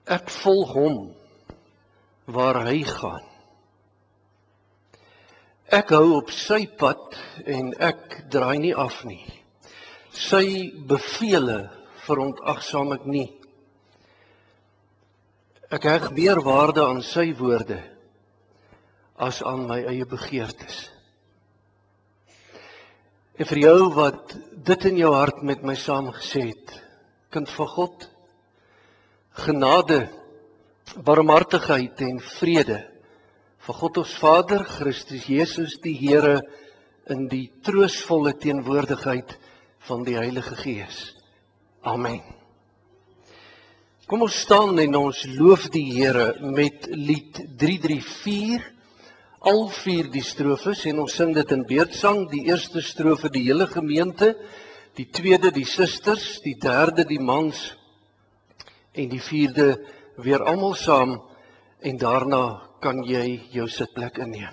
Ek volg hom waar hy gaan. Ek hou op sy pad en ek draai nie af nie. Sy bevele verontagsaam ek nie. Ek heg meer waarde aan sy woorde as aan my eie begeertes. En vir jou wat dit in jou hart met my saamgesê het, kind van God, genade, barmhartigheid en vrede van God ons Vader, Christus Jesus die Here, in die troostvolle teenwoordigheid van die Heilige Gees. Amen. Kom ons staan en ons loof die Here met lied 334, al 4 die strofes, en ons sing dit in beurtsang. Die eerste strofe die hele gemeente, die tweede die susters, die derde die mans en die vierde weer almal saam, en daarna kan jy jou sitplek inneem.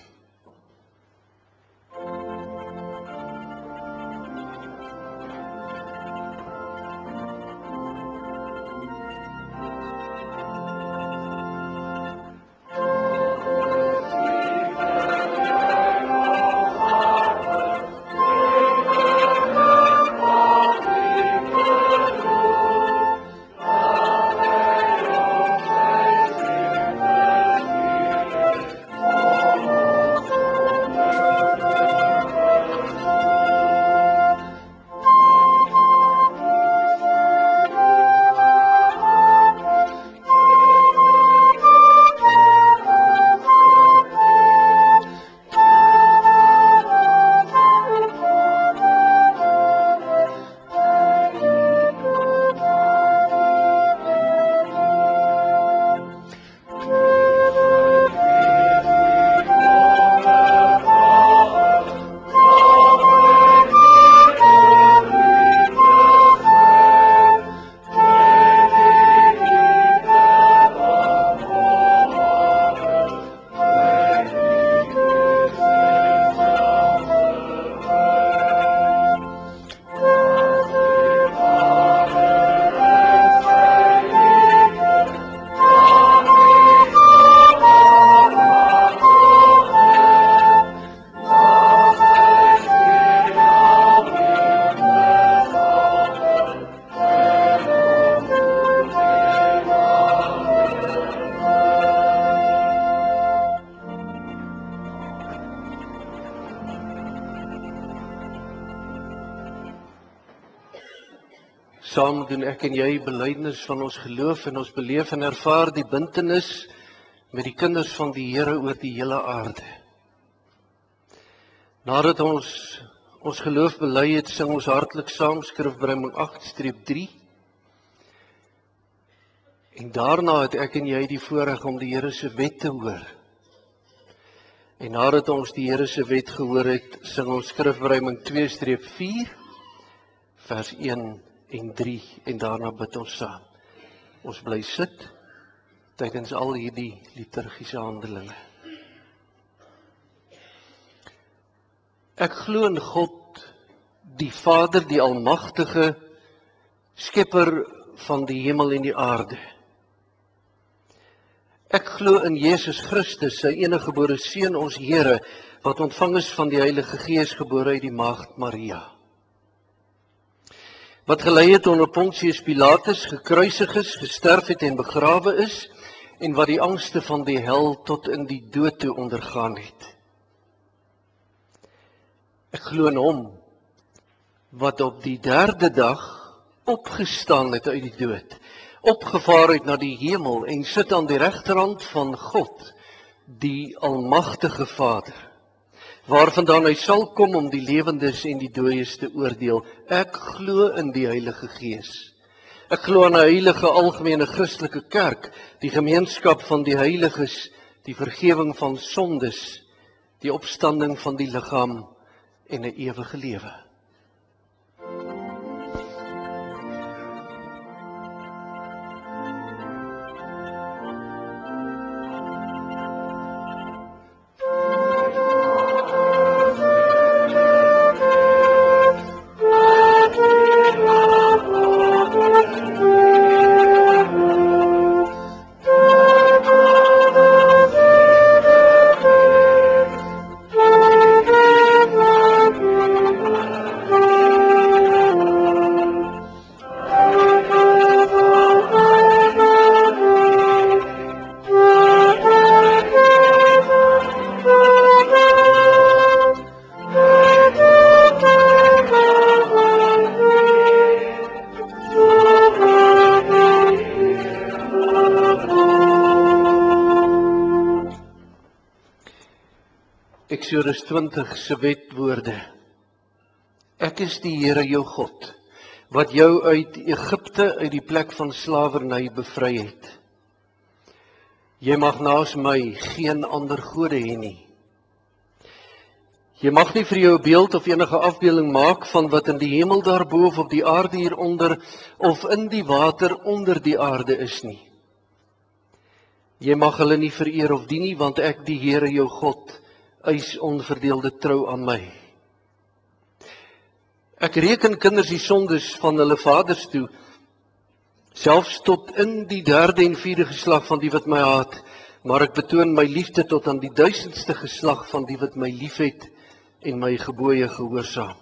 Saam doen ek en jy belydenis van ons geloof en ons beleef en ervaar die bintenis met die kinders van die Here oor die hele aarde. Nadat ons geloof bely het, sing ons hartlik saam Skrifbreuke 8-3. En daarna het ek en jy die voorreg om die Here se wet te hoor. En nadat ons die Here se wet gehoor het, sing ons Skrifbreuke 2-4, vers 1 en 3, en daarna bid ons saam. Ons bly sit tydens al hierdie liturgiese handelinge. Ek glo in God, die Vader, die Almagtige, Skepper van die hemel en die aarde. Ek glo in Jesus Christus, sy eniggebore Seun, ons Here, wat ontvang is van die Heilige Gees, gebore uit die maagd Maria, wat gelei het onder Pontius Pilatus, gekruisig is, gesterf het en begrawe is, en wat die angste van die hel tot in die dood toe ondergaan het. Ek glo in hom, wat op die 3de dag opgestaan het uit die dood, opgevaar het na die hemel en sit aan die regterhand van God, die Almagtige Vader, waarvandaan hy sal kom om die lewendes en die dooies te oordeel. Ek glo in die Heilige Gees. Ek glo aan 'n heilige algemene Christelike kerk, die gemeenskap van die heiliges, die vergifnis van sondes, die opstanding van die liggaam en 'n ewige lewe. Eksodus 20 se wetwoorde. Ek is die Here jou God, wat jou uit Egipte, uit die plek van slawerny bevry het. Jy mag naas my geen ander gode hê nie. Jy mag nie vir jou 'n beeld of enige afbeelding maak van wat in die hemel daarbo of op die aarde hieronder of in die water onder die aarde is nie. Jy mag hulle nie vereer of dien nie, want ek, die Here jou God, eis onverdeelde trou aan my. Ek reken kinders die sondes van hulle vaders toe, selfs tot in die 3de en 4de geslag van die wat my haat, maar ek betoon my liefde tot aan die 1000ste geslag van die wat my liefhet en my gebooie gehoorsaam.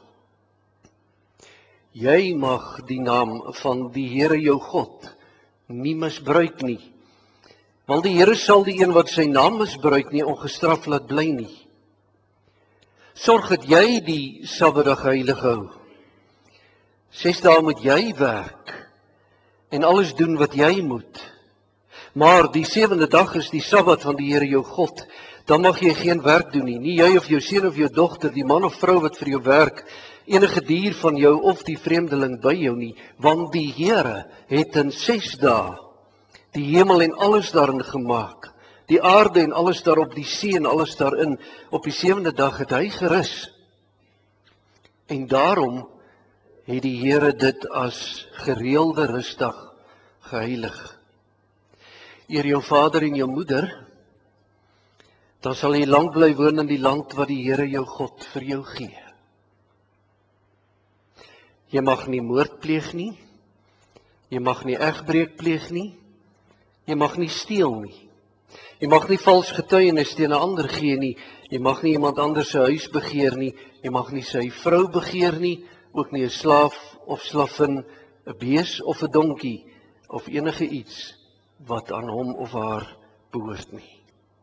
Jy mag die naam van die Here jou God nie misbruik nie, want die Here sal die een wat sy naam misbruik nie ongestraf laat bly nie. Sorg dat jy die Sabbatdag heilig hou. 6 dae moet jy werk en alles doen wat jy moet. Maar die 7de dag is die Sabbat van die Here jou God. Dan mag jy geen werk doen nie, nie jy of jou seun of jou dogter, die man of vrou wat vir jou werk, enige dier van jou of die vreemdeling by jou nie, want die Here het in 6 dae die hemel en alles daarin gemaak, die aarde en alles daarop, die see en alles daarin. Op die 7de dag het hy gerus. En daarom het die Here dit as gereelde rusdag geheilig. Eer jou vader en jou moeder, dan sal jy lank bly woon in die land wat die Here jou God vir jou gee. Jy mag nie moord pleeg nie, jy mag nie egbreek pleeg nie, jy mag nie steel nie, jy mag nie vals getuienis teen 'n ander gee nie, jy mag nie iemand anders se huis begeer nie, jy mag nie sy vrou begeer nie, ook nie 'n slaaf of slaffin, 'n bees of 'n donkie, of enige iets wat aan hom of haar behoort nie.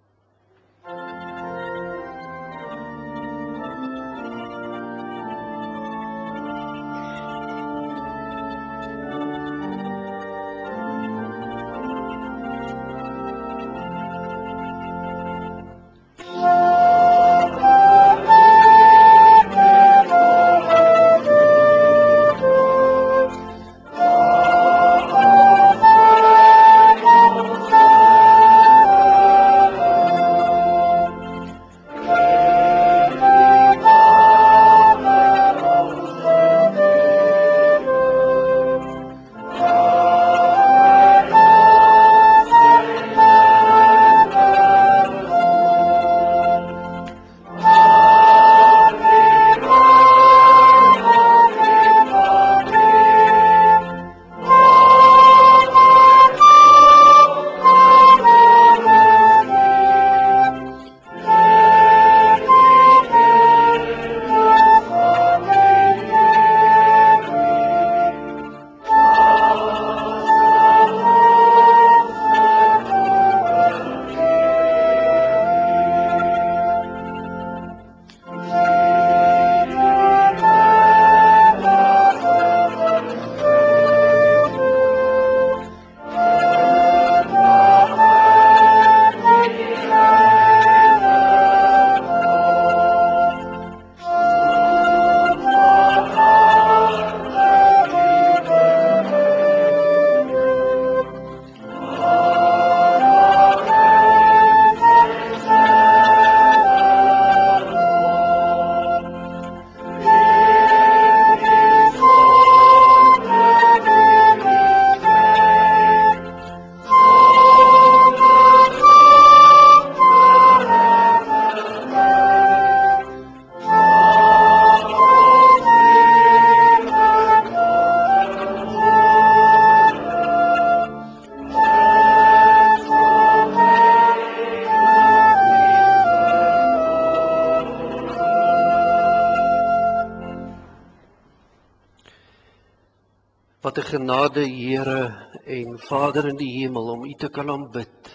Wat 'n genade, Here en Vader in die hemel, om U te kan aanbid.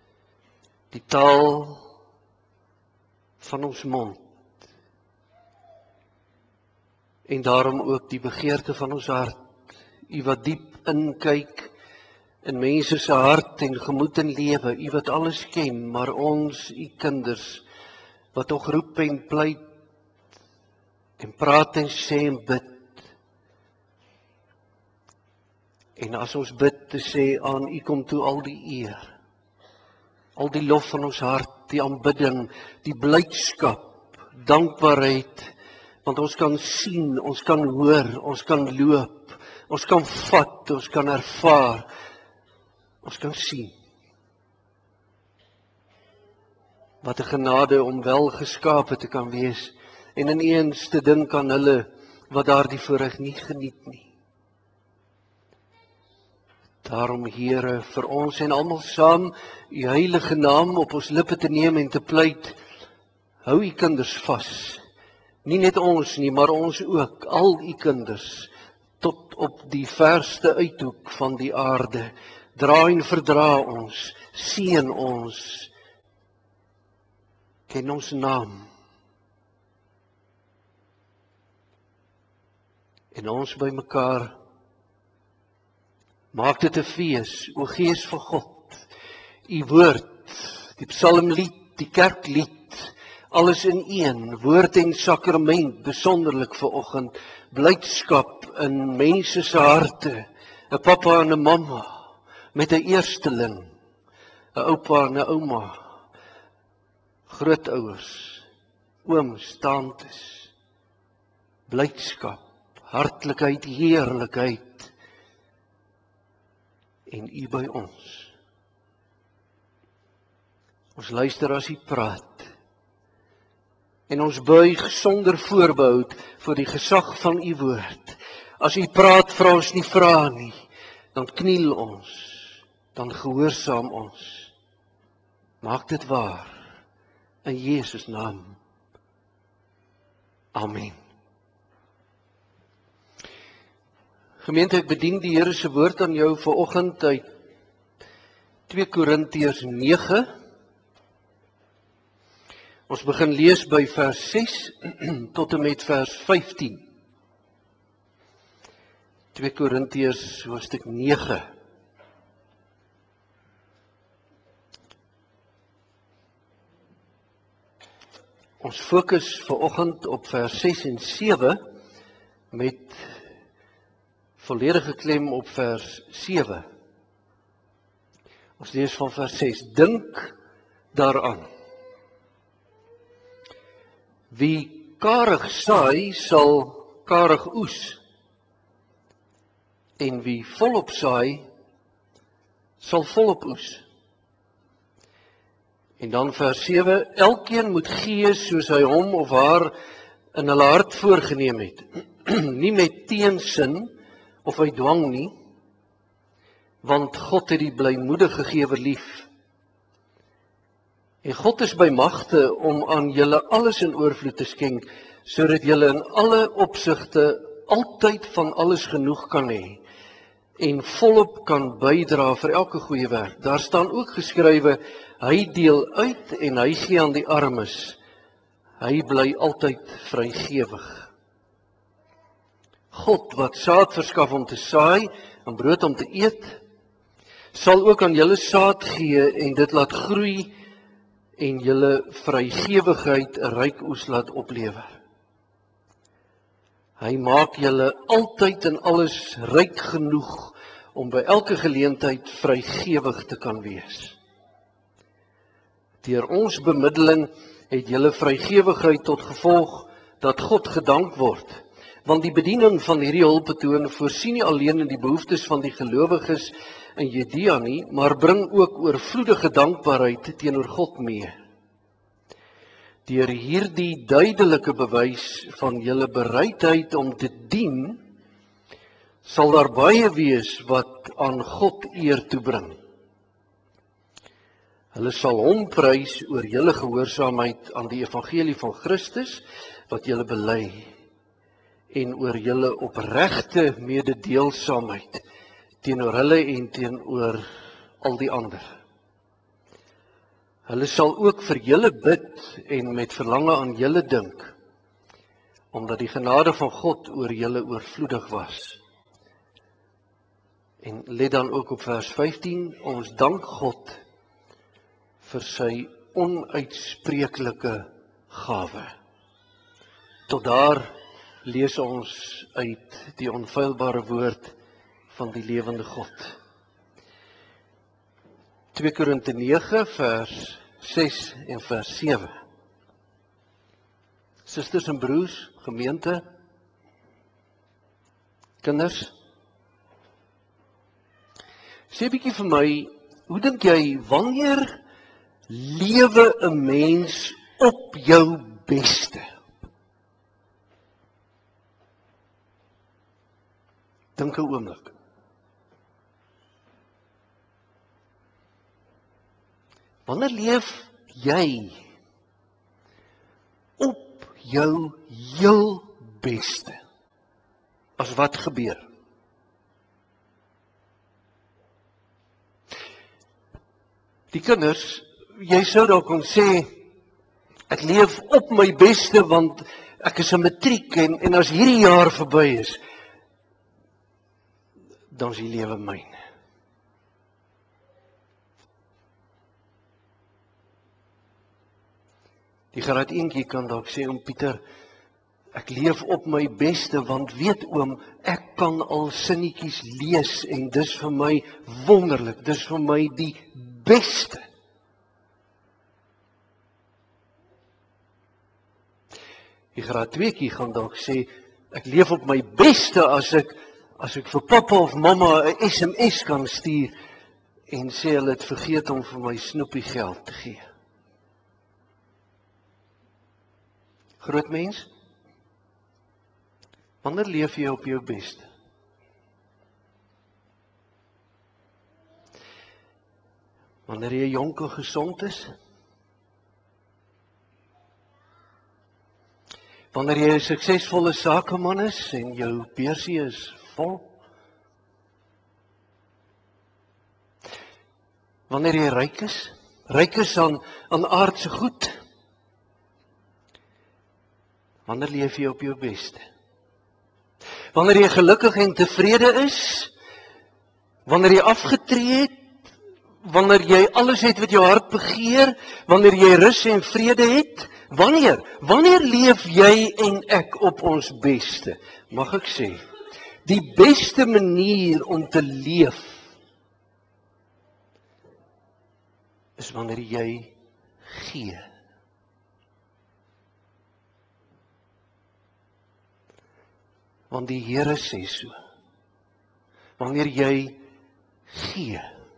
Die taal van ons mond. En daarom ook die begeerte van ons hart. U wat diep inkyk in mense se hart en gemoed en lewe. U wat alles ken, maar ons, U kinders, wat tog roep en pleit en praat en sê en bid. En as ons bid te sê aan U kom toe al die eer, al die lof van ons hart, die aanbidding, die blydskap, dankbaarheid, want ons kan sien, ons kan hoor, ons kan loop, ons kan vat, ons kan ervaar, ons kan sien. Wat 'n genade om wel geskape te kan wees en ineens te dink aan hulle wat daardie voorreg nie geniet nie. Daarom Here, vir ons en almal saam, U heilige naam op ons lippe te neem en te pleit, hou U kinders vas. Nie net ons nie, maar ons ook, al U kinders, tot op die verste uithoek van die aarde. Dra en verdra ons, seën ons, ken ons naam. En ons by mekaar, maak dit 'n fees, o Gees van God, U woord, die psalmlied, die kerklied, alles in een, woord en sakrament, besonderlik vanoggend, blydskap in mense se harte, 'n pappa en 'n mamma, met 'n eersteling, 'n oupa en 'n ouma, grootouers, ooms, tantes, blydskap, hartlikheid, heerlikheid, en U by ons. Ons luister as U praat, en ons buig sonder voorbehou voor die gesag van U woord. As U praat, vra ons nie vrae nie, dan kniel ons, dan gehoorsaam ons. Maak dit waar, in Jesus naam. Amen. Gemeente, ek bedien die Here se woord aan jou vanoggend uit 2 Korintiërs 9. Ons begin lees by vers 6 tot en met vers 15. 2 Korintiërs hoofstuk 9. Ons fokus vanoggend op vers 6 en 7 met volledige klem op vers 7. Ons lees van vers 6. Dink daaraan. Wie karig saai, sal karig oes. En wie volop saai, sal volop oes. En dan vers 7. Elkeen moet gee soos hy hom of haar in hulle hart voorgenem het. Nie met teensin of uit dwang nie, want God het die blymoedige gewer lief. En God is by magte om aan julle alles in oorvloed te skenk, sodat julle in alle opsigte altyd van alles genoeg kan hê en volop kan bydra vir elke goeie werk. Daar staan ook geskrywe, hy deel uit en hy gee aan die armes. Hy bly altyd vrygewig. God wat saad verskaf om te saai en brood om te eet, sal ook aan julle saad gee en dit laat groei en julle vrygewigheid 'n ryk oes laat oplewer. Hy maak julle altyd in alles ryk genoeg om by elke geleentheid vrygewig te kan wees. Deur ons bemiddeling het julle vrygewigheid tot gevolg dat God gedank word. Want die bediening van hierdie hulpbetoon voorsien nie alleen in die behoeftes van die gelowiges in Judea nie, maar bring ook oorvloedige dankbaarheid teenoor God mee. Deur hierdie duidelike bewys van julle bereidheid om te dien, sal daar baie wees wat aan God eer toebring. Hulle sal hom prys oor julle gehoorsaamheid aan die evangelie van Christus, wat julle bely, en oor julle opregte mededeelsaamheid teenoor hulle en teenoor al die ander. Hulle sal ook vir julle bid en met verlange aan julle dink, omdat die genade van God oor julle oorvloedig was. En let dan ook op vers 15, ons dank God vir sy onuitspreeklike gawe. Tot daar lees ons uit die onfeilbare woord van die lewende God. 2 Korinte 9 vers 6 en vers 7. Susters en broers, gemeente, kinders, sê 'n bietjie vir my, hoe dink jy, wanneer lewe 'n mens op jou beste? Dink 'n oomblik. Wanneer leef jy op jou heel beste? As wat gebeur? Die kinders, jy sou dalk kon sê, ek leef op my beste want ek is 'n matriek en as hierdie jaar verby is, dan is die lewe myne. Die graad eentjie kan dalk sê, oom Pieter, ek leef op my beste, want weet oom, ek kan al sinnetjies lees en dis vir my wonderlik, dis vir my die beste. Die graad tweetjie gaan dalk sê, ek leef op my beste as ek vir pappa of mamma 'n SMS kan stuur en sê hulle het vergeet om vir my snoepie geld te gee. Groot mens, wanneer leef jy op jou beste? Wanneer jy jonk en gesond is? Wanneer jy 'n suksesvolle sakeman is en jou beursie is vol? Wanneer jy ryk is aan aardse goed? Wanneer leef jy op jou beste? Wanneer jy gelukkig en tevrede is? Wanneer jy afgetree het? Wanneer jy alles het wat jou hart begeer? Wanneer jy rus en vrede het? Wanneer leef jy en ek op ons beste? Mag ek sê, die beste manier om te leef is wanneer jy gee. Want die Here sê so, wanneer jy gee.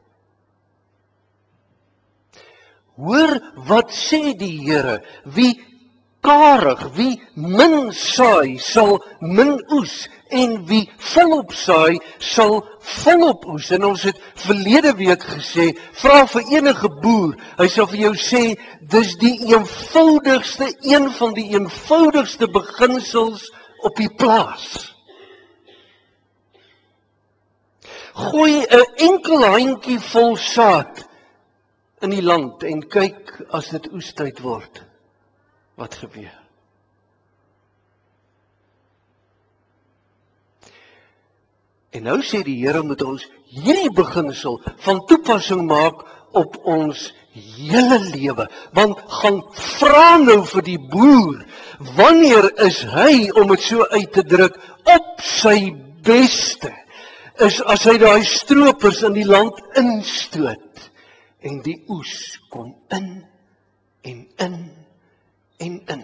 Hoor wat sê die Here, wie karig, wie min saai, sal min oes, en wie volop saai, sal volop oes. En ons het verlede week gesê, vra vir enige boer, hy sal vir jou sê, dis die eenvoudigste, een van die eenvoudigste beginsels op die plaas. Gooi 'n enkel handjie vol saad in die land en kyk as dit oestyd word, wat gebeur? En nou sê die Here moet ons hierdie beginsel van toepassing maak op ons hele lewe. Want gaan vra nou vir die boer, wanneer is hy, om dit so uit te druk, op sy beste? Is as hy daai stroopers in die land instoot en die oes kom in en in en in.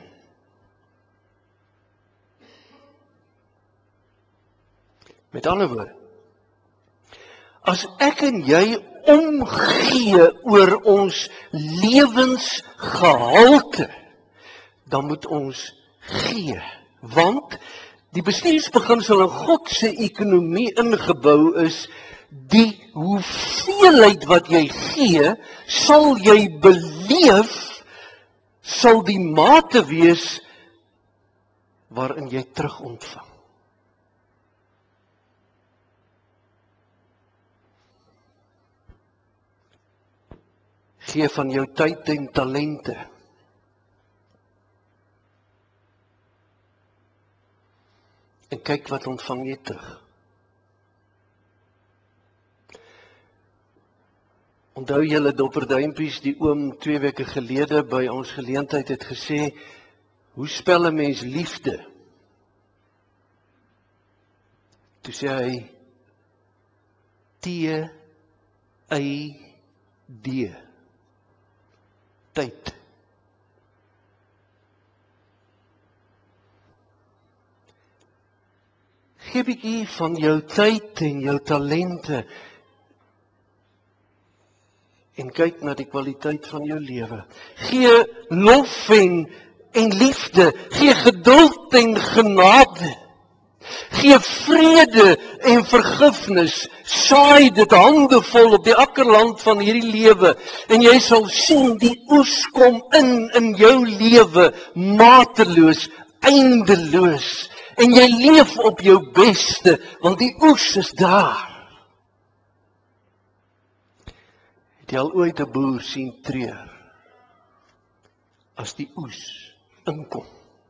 Met ander woorde, as ek en jy omgee oor ons lewensgehalte, dan moet ons gee, want die bestuursbeginsel in God se ekonomie ingebou is, die hoeveelheid wat jy gee, sal jy beleef, sal die mate wees waarin jy terug ontvang. Gee van jou tyd en talente. En kyk wat ontvang jy terug. Onthou julle dopperduimpies, die oom 2 weke gelede by ons geleentheid het gesê, Hoe spel 'n mens liefde? Toe sê hy T-Y-D. Tyd. Gee 'n bietjie van jou tyd en jou talente en kyk na die kwaliteit van jou lewe. Gee lof en liefde, gee geduld en genade. Gee vrede en vergifnis, saai dit handevol op die akkerland van hierdie lewe en jy sal sien die oes kom in jou lewe, mateloos, eindeloos en jy leef op jou beste, want die oes is daar. Het jy al ooit 'n boer sien treur as die oes inkom?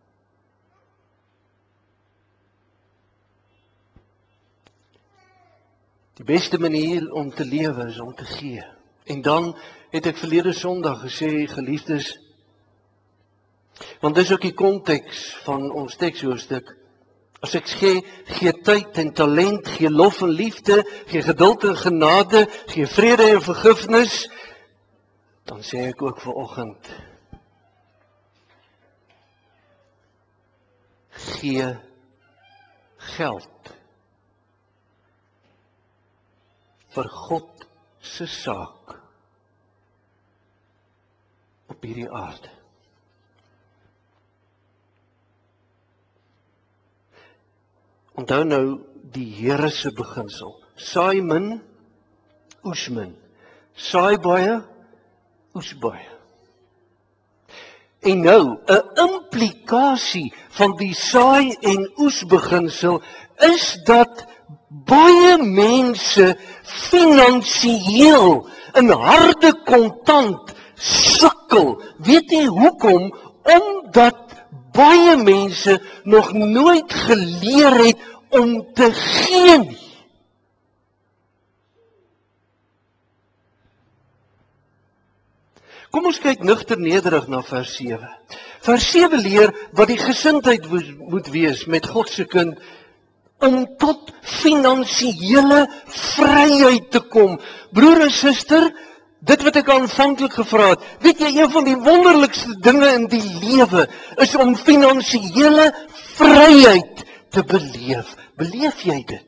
Die beste manier om te lewe is om te gee. En dan het ek verlede Sondag gesê, geliefdes, want dis ook die konteks van ons tekshoofstuk. As ek gee tyd en talent, gee lof en liefde, gee geduld en genade, gee vrede en vergifnis, dan sê ek ook vanoggend, gee geld vir God se saak op hierdie aarde. Onthou nou die Here se beginsel. Saai min, oes min. Saai baie, oes baie. En nou, 'n implikasie van die saai en oes beginsel is dat baie mense finansiëel in harde kontant sukkel. Weet jy hoekom? Omdat baie mense nog nooit geleer het om te gee nie. Kom ons kyk nugter nederig na vers 7. Vers 7 leer wat die gesindheid moet wees met God se kind om tot finansiële vryheid te kom. Broer en suster, dit wat ek aanvanklik gevra het, weet jy, een van die wonderlikste dinge in die lewe is om finansiële vryheid te beleef. Beleef jy dit?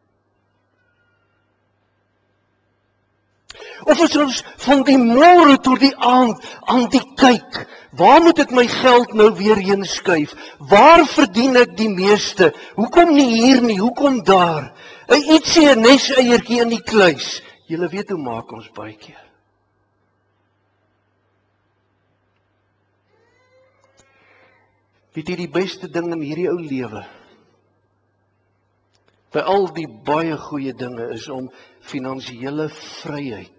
Of as ons van die môre tot die aand aan die kyk, waar moet ek my geld nou weer heen skuif? Waar verdien ek die meeste? Hoekom nie hier nie? Hoekom daar? 'n ietsie, 'n neseiertjie in die kluis. Julle weet hoe maak ons baie keer. Weet jy, die beste ding in hierdie ou lewe, by al die baie goeie dinge, is om finansiële vryheid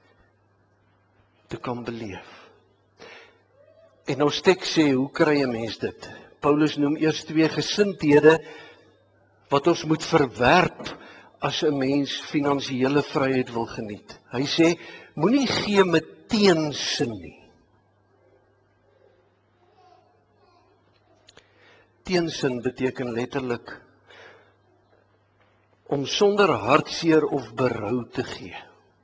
te kan beleef. En ons teks sê, hoe kry 'n mens dit? Paulus noem eers 2 gesindhede wat ons moet verwerp as 'n mens finansiële vryheid wil geniet. Hy sê, moenie gee met teensin nie. Teensin beteken letterlik om sonder hartseer of berou te gee.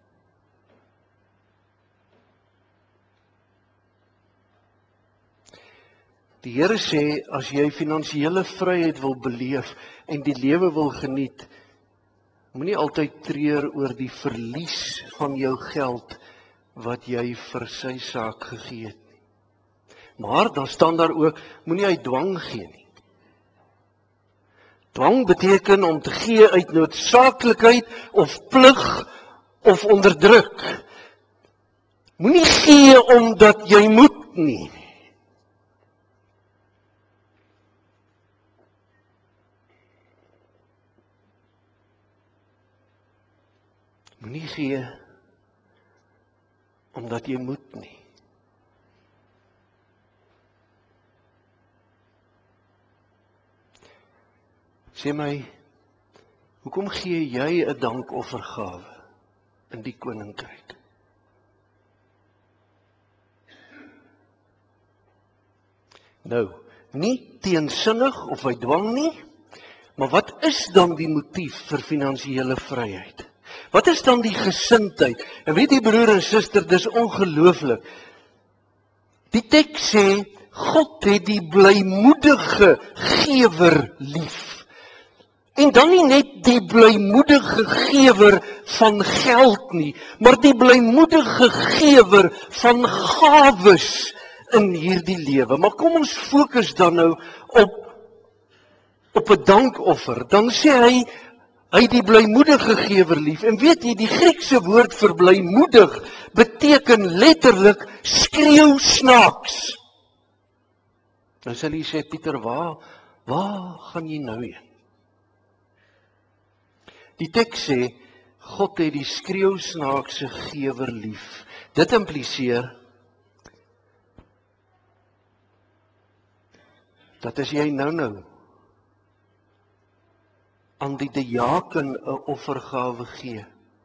Die Here sê, as jy finansiële vryheid wil beleef en die lewe wil geniet, moenie altyd treur oor die verlies van jou geld wat jy vir sy saak gegee het nie. Maar dan staan daar ook, moenie uit dwang gee nie. Dwang beteken om te gee uit noodsaaklikheid of plig of onderdruk. Moenie gee omdat jy moet nie. Moenie gee omdat jy moet nie. Sê my, hoekom gee jy 'n dankoffergawe in die koninkryk? Nou, Nie teensinnig of uit dwang nie, maar wat is dan die motief vir finansiële vryheid? Wat is dan die gesindheid? En weet jy broer en suster, dis ongelooflik. Die teks sê, God het die blymoedige gewer lief. En dan nie net die blymoedige gewer van geld nie, maar die blymoedige gewer van gawes in hierdie lewe. Maar kom ons fokus dan nou op 'n dankoffer. Dan sê hy die blymoedige gewer lief. En weet jy, die Griekse woord vir blymoedig beteken letterlik skreeu snaaks. Nou sal jy sê, Pieter, waar gaan jy nou heen? Die teks sê, God het die skreeu snaakse gewer lief. Dit impliseer dat as jy nou aan die diaken 'n offergawe gee,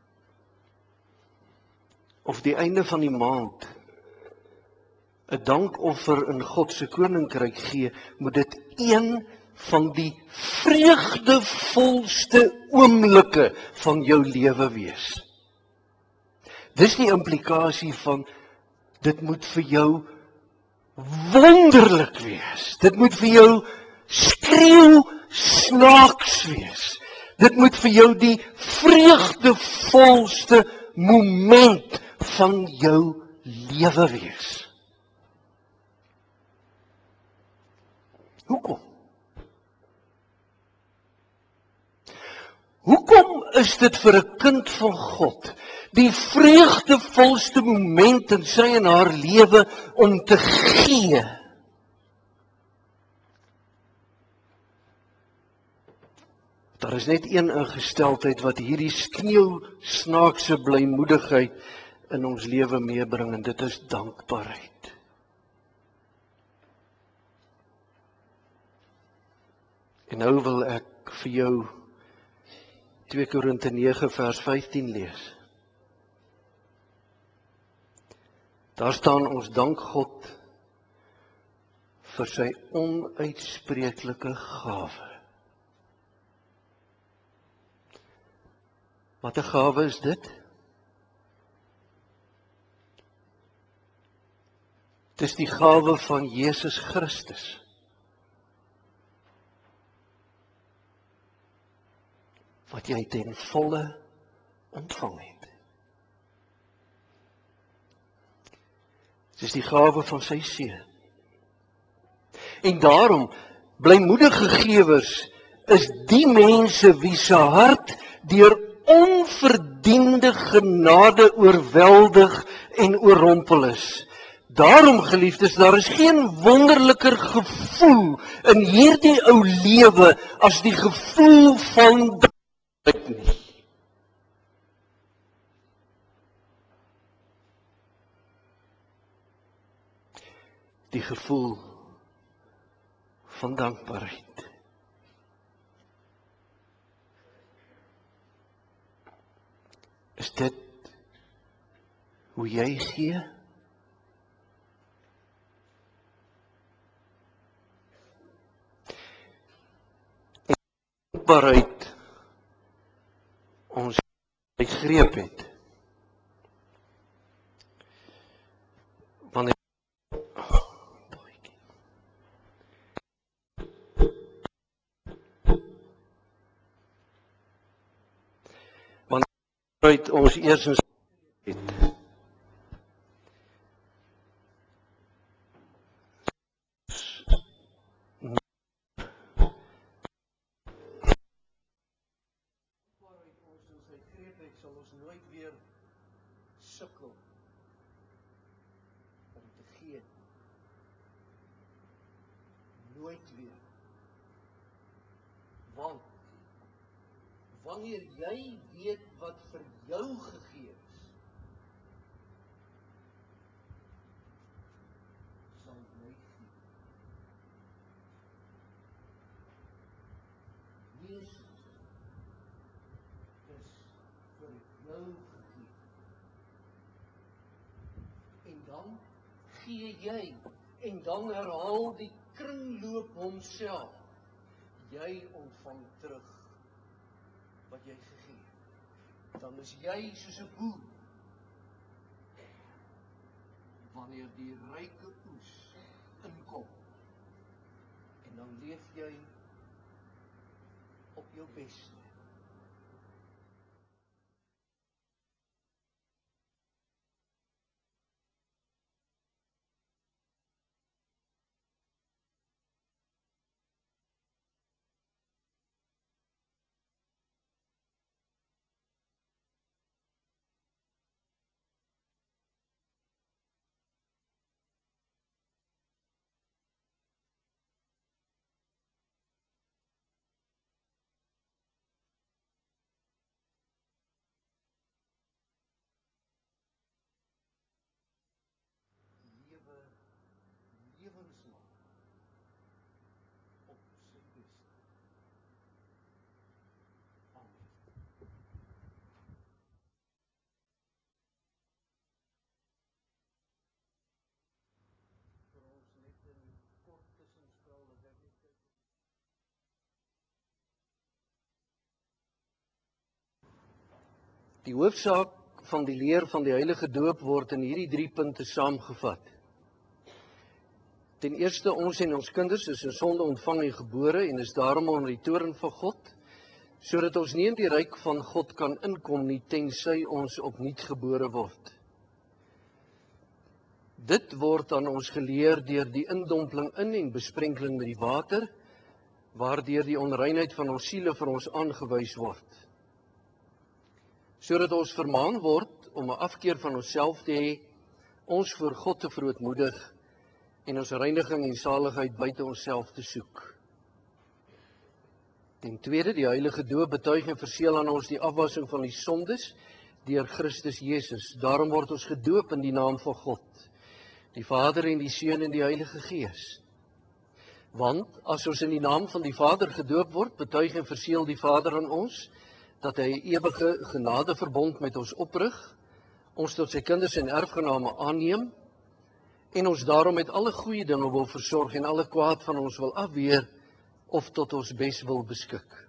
of die einde van die maand 'n dankoffer in God se koninkryk gee, moet dit een van die vreugdevolste oomblikke van jou lewe wees. Dis die implikasie van dit moet vir jou wonderlik wees. Dit moet vir jou skreeu snaaks wees. Dit moet vir jou die vreugdevolste moment van jou lewe wees. Hoekom? Hoekom is dit vir 'n kind van God die vreugdevolste moment in sy en haar lewe om te gee? Daar is net een ingesteldheid wat hierdie skreeu snaakse blymoedigheid in ons lewe meebring, en dit is dankbaarheid. En nou wil ek vir jou 2 Korinte 9 vers 15 lees. Daar staan, ons dank God vir sy onuitspreeklike gawe. Wat 'n gawe is dit? Dis die gawe van Jesus Christus. Wat jy ten volle ontvang het. Dis die gawe van sy seun. En daarom, blymoedige gewers is die mense wie se hart deur onverdiende genade oorweldig en oorrompel is. Daarom, geliefdes, daar is geen wonderliker gevoel in hierdie ou lewe as die gevoel van dankbaarheid nie. Die gevoel van dankbaarheid. Is dit hoe jy gee? Dankbaarheid ons gegreep het. Wanneer ons eers het. Sal ons nooit weer sukkel om te gee. Nooit weer. Want wanneer jy weet wat vir jou gegee is, sal jy gee. Jesus is vir jou gegee. En dan gee jy, en dan herhaal die kringloop homself. Jy ontvang terug wat jy gegee het. Dan is jy soos 'n boer. Wanneer die ryke oes inkom, en dan leef jy op jou beste. Lewenslang op sy beste. Amen. Vir ons net 'n kort tussenspel dat ek net kyk. Die hoofsaak van die leer van die heilige doop word in hierdie 3 punte saamgevat. Ten eerste, ons en ons kinders is in sonde ontvang en gebore en is daarom onder die toorn van God, sodat ons nie in die ryk van God kan inkom nie, tensy ons opnuut gebore word. Dit word aan ons geleer deur die indompeling in en besprenkeling met die water, waardeur die onreinheid van ons siele vir ons aangewys word. Sodat ons vermaan word om 'n afkeer van onsself te hê, ons voor God te verootmoedig en ons reiniging en saligheid buite onsself te soek. Ten tweede, die heilige doop betuig en verseël aan ons die afwassing van die sondes deur Christus Jesus. Daarom word ons gedoop in die naam van God, die Vader en die Seun en die Heilige Gees. Want as ons in die naam van die Vader gedoop word, betuig en verseël die Vader aan ons dat hy 'n ewige genadeverbond met ons oprig, ons tot sy kinders en erfgename aanneem, en ons daarom met alle goeie dinge wil versorg en alle kwaad van ons wil afweer of tot ons bes wil beskik.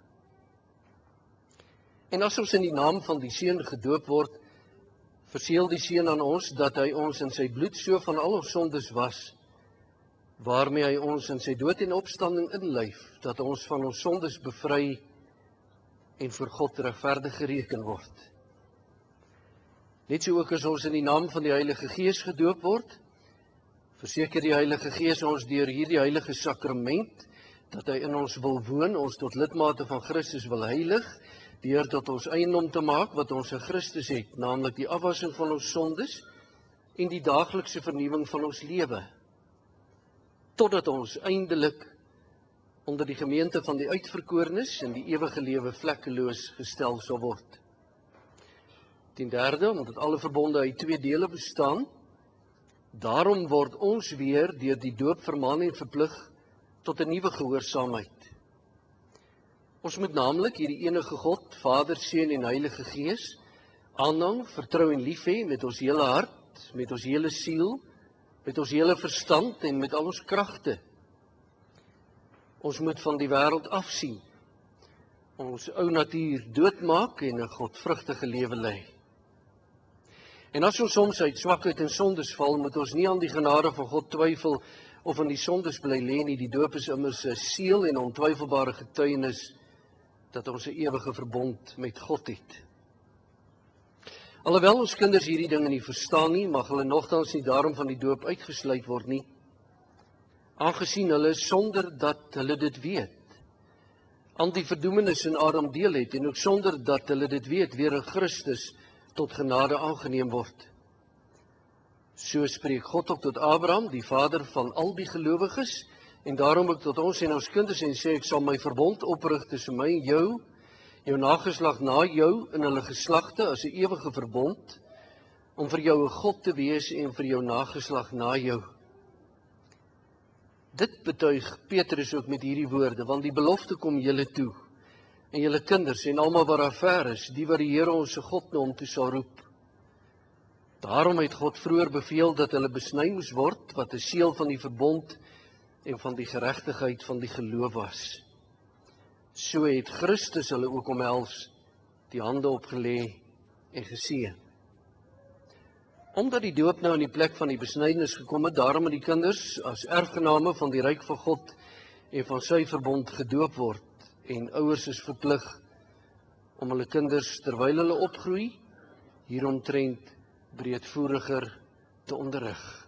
En as ons in die naam van die Seun gedoop word, verseël die Seun aan ons dat hy ons in sy bloed so van al ons sondes was, waarmee hy ons in sy dood en opstanding inlyf, dat ons van ons sondes bevry en voor God regverdig gereken word. Net so ook as ons in die naam van die Heilige Gees gedoop word, verseker die Heilige Gees ons deur hierdie heilige sakrament, dat hy in ons wil woon, ons tot lidmate van Christus wil heilig, deur tot ons eiendom te maak wat ons in Christus het, naamlik die afwassing van ons sondes en die daaglikse vernuwing van ons lewe, totdat ons eindelik onder die gemeente van die uitverkorenes en die ewige lewe vlekkeloos gestel sal word. Ten derde, omdat alle verbonde uit 2 dele bestaan, daarom word ons weer deur die doop vermaan en verplig tot 'n nuwe gehoorsaamheid. Ons moet naamlik hierdie enige God, Vader, Seun en Heilige Gees, aanhang, vertrou en lief hê met ons hele hart, met ons hele siel, met ons hele verstand en met al ons kragte. Ons moet van die wêreld afsien, ons ou natuur doodmaak en 'n godvrugtige lewe lei. En as ons soms uit swakheid en sondes val, moet ons nie aan die genade van God twyfel of in die sondes bly lê nie. Die doop is immers 'n seël en ontwyfelbare getuienis dat ons 'n ewige verbond met God het. Alhoewel ons kinders hierdie dinge nie verstaan nie, mag hulle nogtans nie daarom van die doop uitgesluit word nie, aangesien hulle sonder dat hulle dit weet aan die verdoemenis in Adam deel het en ook sonder dat hulle dit weet weer in Christus tot genade aangeneem word. So spreek God ook tot Abraham, die vader van al die gelowiges, en daarom ook tot ons en ons kinders en sê, ek sal my verbond oprig tussen my en jou nageslag na jou in hulle geslagte as 'n ewige verbond, om vir jou 'n God te wees en vir jou nageslag na jou. Dit betuig Petrus ook met hierdie woorde, want die belofte kom julle toe, en julle kinders en almal wat daar ver is, die wat die Here ons se God na hom toe sal roep. Daarom het God vroeër beveel dat hulle besny moes word, wat 'n seël van die verbond en van die geregtigheid van die geloof was. So het Christus hulle ook omhels, die hande opgelê en geseën. Omdat die doop nou in die plek van die besnydenis gekom het, daarom moet die kinders as erfgename van die ryk van God en van sy verbond gedoop word, en ouers is verplig om hulle kinders terwyl hulle opgroei hieromtrent breedvoeriger te onderrig.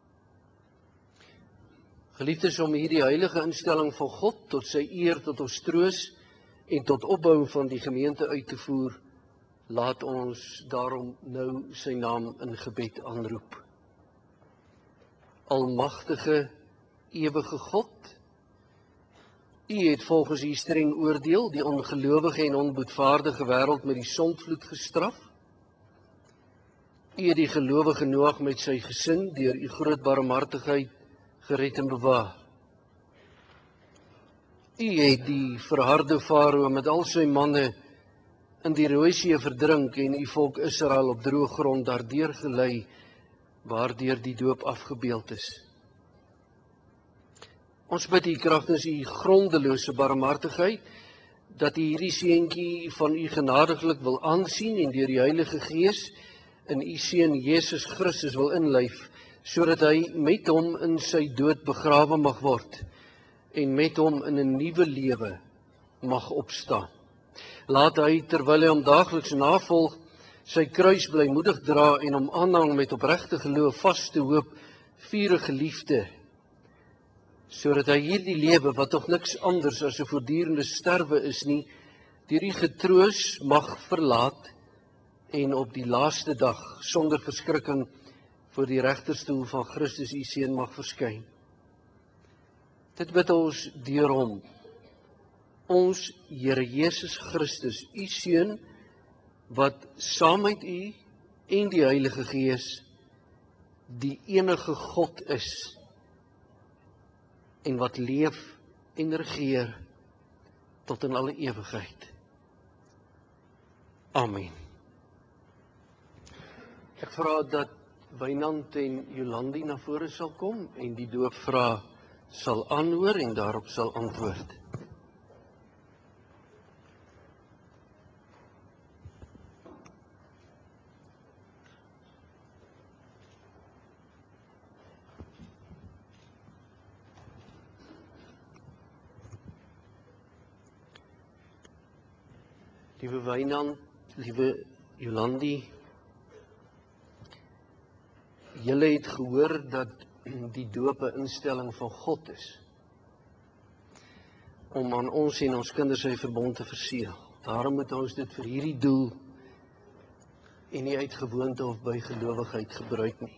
Geliefdes, om hierdie heilige instelling van God tot sy eer, tot ons troos en tot opbou van die gemeente uit te voer, laat ons daarom nou sy naam in gebed aanroep. Almagtige, ewige God, U het volgens U streng oordeel die ongelowige en onboedvaardige wêreld met die sondvloed gestraf. U het die gelowige Noag met sy gesin deur U groot barmhartigheid gered en bewaar. U het die verharde Farao met al sy manne in die Rooi See verdrink en U volk Israel op droë grond daardeur gelei, waardeur die doop afgebeeld is. Ons bid U kragtens U grondelose barmhartigheid, dat U hierdie seentjie van U genadiglik wil aansien en deur die Heilige Gees in U seun Jesus Christus wil inlyf, sodat hy met hom in sy dood begrawe mag word en met hom in 'n nuwe lewe mag opstaan. Laat hy, terwyl hy hom daagliks navolg, sy kruis blymoedig dra en hom aanhang met opregte geloof, vaste hoop, vurige liefde, sodat hy hierdie lewe, wat tog niks anders as 'n voortdurende sterwe is nie, deur U getroos mag verlaat en op die laaste dag sonder verskrikking voor die regterstoel van Christus U seun mag verskyn. Dit bid ons deur hom, ons Here Jesus Christus, U seun, wat saam met U en die Heilige Gees die enige God is en wat leef en regeer tot in alle ewigheid. Amen. Ek vra dat Wynand en Jolandi na vore sal kom en die doopvraag sal aanhoor en daarop sal antwoord. Liewe Wynand, liewe Jolandi, julle het gehoor dat die doop 'n instelling van God is, om aan ons en ons kinders sy verbond te verseël. Daarom moet ons dit vir hierdie doel en nie uit gewoonte of by gelowigheid gebruik nie.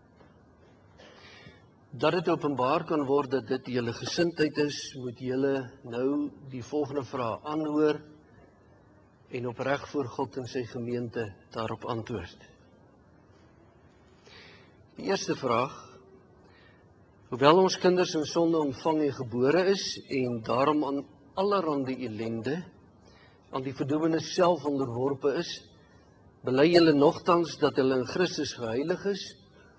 Dat dit openbaar kan word dat dit julle gesindheid is, moet julle nou die volgende vraag aanhoor en opreg voor God en sy gemeente daarop antwoord. Die eerste vraag: hoewel ons kinders in sonde ontvang en gebore is en daarom aan allerhande ellende, aan die verdoemenis self onderworpe is, bely julle nogtans dat hulle in Christus geheilig is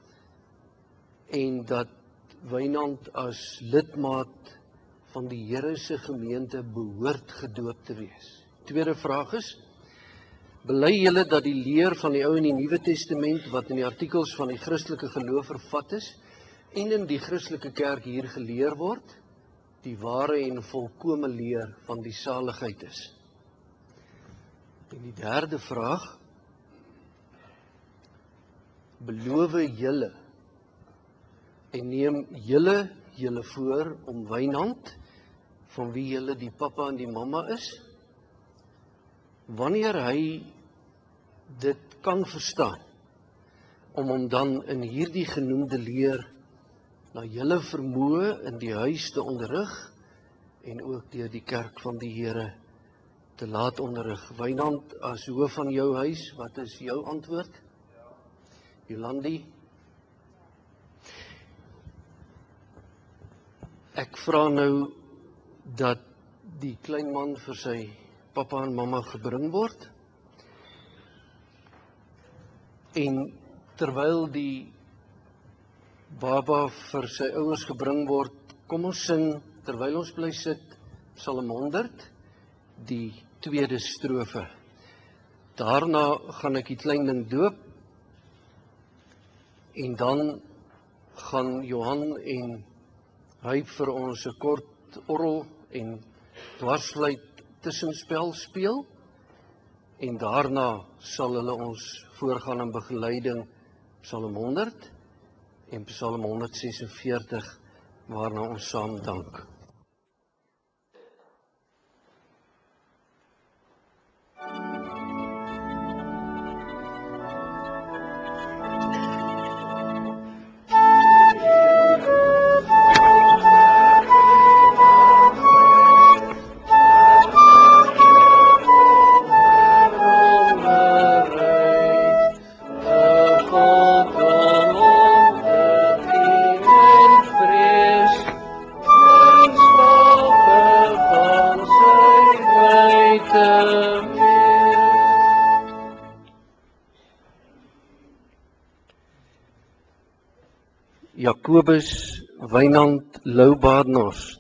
en dat Wynand as lidmaat van die Here se gemeente behoort gedoop te wees. Tweede vraag is: bely julle dat die leer van die Ou en die Nuwe Testament wat in die artikels van die Christelike geloof vervat is en in die Christelike kerk hier geleer word, die ware en volkome leer van die saligheid is? En die derde vraag: beloof julle en neem julle voor om Wynand, van wie julle die pappa en die mamma is, wanneer hy dit kan verstaan, om hom dan in hierdie genoemde leer na julle vermoë in die huis te onderrig en ook deur die kerk van die Here te laat onderrig? Wynand, as hoof van jou huis, wat is jou antwoord? Jolandi? Ek vra nou dat die klein man vir sy pappa en mamma gebring word, en terwyl die baba vir sy ouers gebring word, Kom ons sing, terwyl ons bly sit, Psalm 100, die tweede strofe. Daarna gaan ek die klein ding doop, en dan gaan Johan en hy vir ons 'n kort orgel en dwarsfluit tussenspel speel, en daarna sal hulle ons voorgaan in begeleiding Psalm 100 en Psalm 146, waarna ons saam dank. Jakobus Wynand Loubaardnost,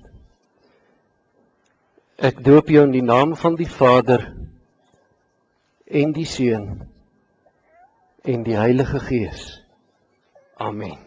ek doop jou in die naam van die Vader en die Seun en die Heilige Gees. Amen.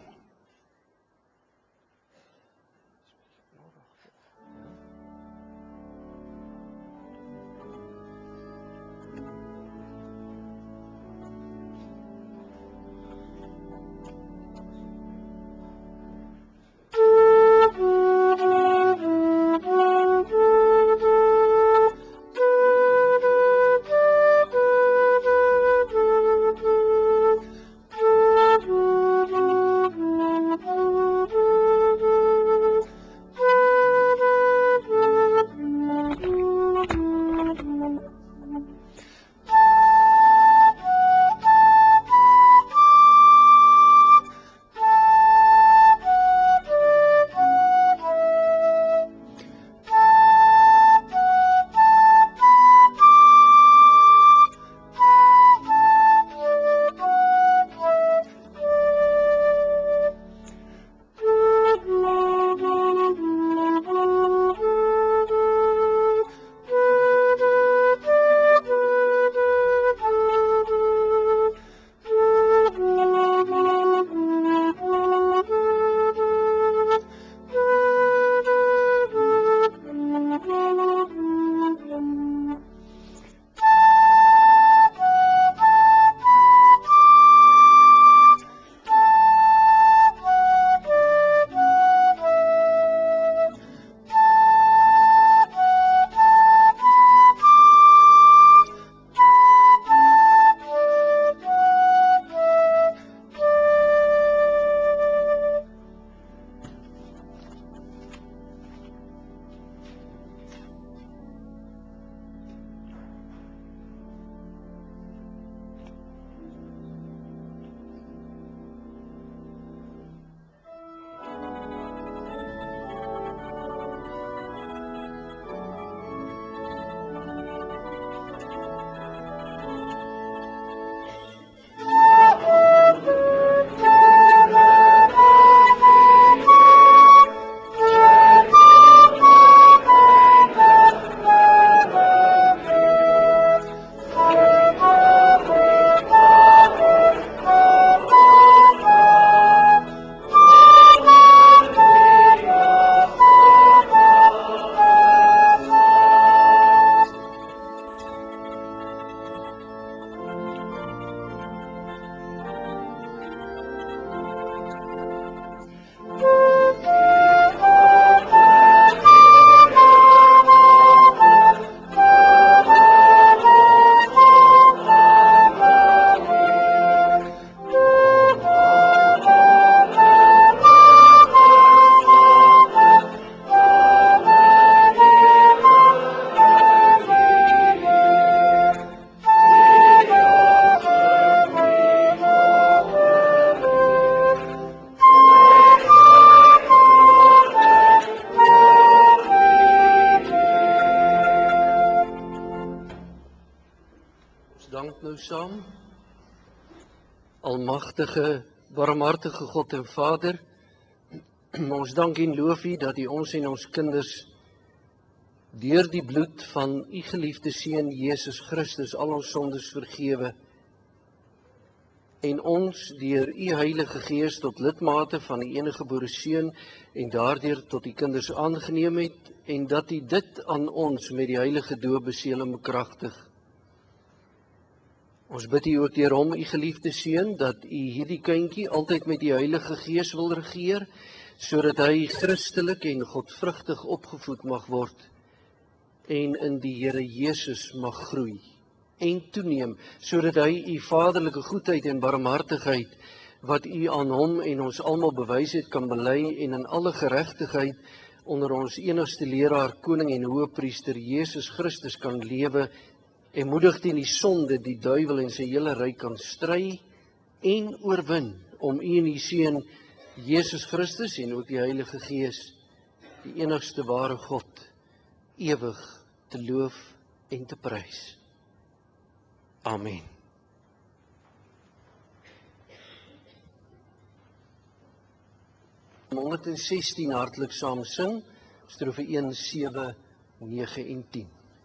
Dank nou saam. Almagtige, barmhartige God en Vader, Ons dank en loof U dat U ons en ons kinders deur die bloed van U geliefde Seun Jesus Christus al ons sondes vergewe en ons deur U Heilige Gees tot lidmate van die eniggebore Seun en daardeur tot die kinders aangeneem het en dat U dit aan ons met die heilige doop beseël en bekragtig. Ons bid U ook deur hom, U geliefde Seun, dat U hierdie kindjie altyd met die Heilige Gees wil regeer, sodat hy Christelik en godvrugtig opgevoed mag word en in die Here Jesus mag groei en toeneem, sodat hy U vaderlike goedheid en barmhartigheid wat U aan hom en ons almal bewys het, kan bely en in alle geregtigheid onder ons enigste leraar, koning en hoëpriester Jesus Christus kan lewe en moedig teen die sonde, die duiwel en sy hele ryk kan stry en oorwin om U en U Seun Jesus Christus en ook die Heilige Gees, die enigste ware God, ewig te loof en te prys. Amen. Om 116 hartlik saam sing, strofe 1, 7, 9 en 10.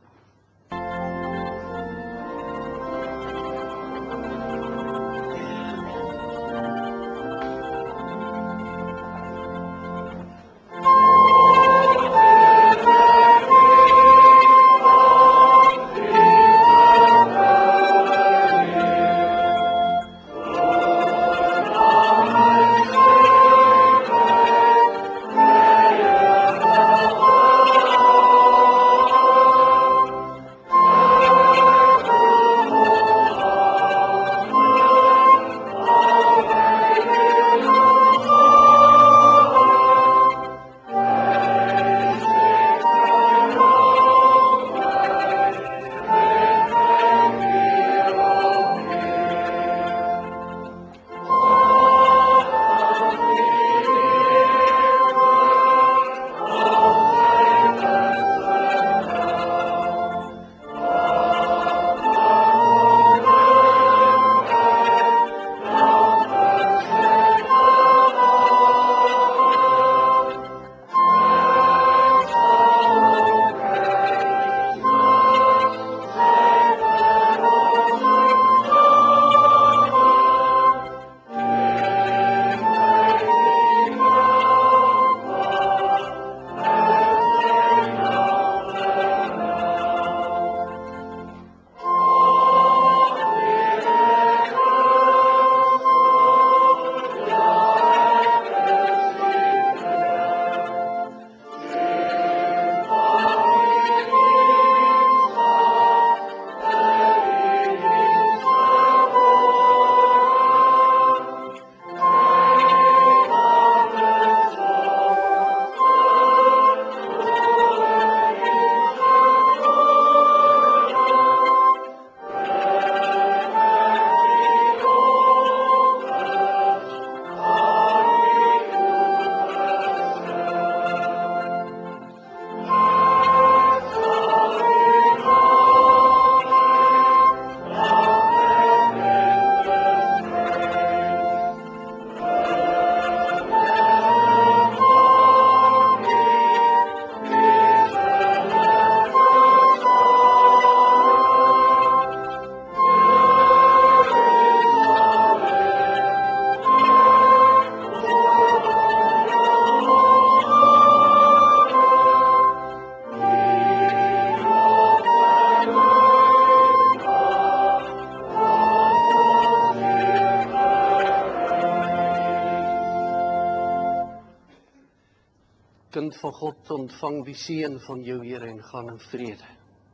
Kind van God, ontvang die seën van jou Here en gaan in vrede.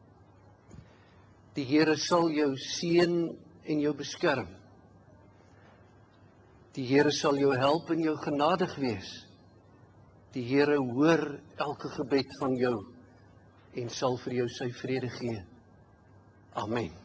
Die Here sal jou seën en jou beskerm. Die Here sal jou help en jou genadig wees. Die Here hoor elke gebed van jou en sal vir jou sy vrede gee. Amen.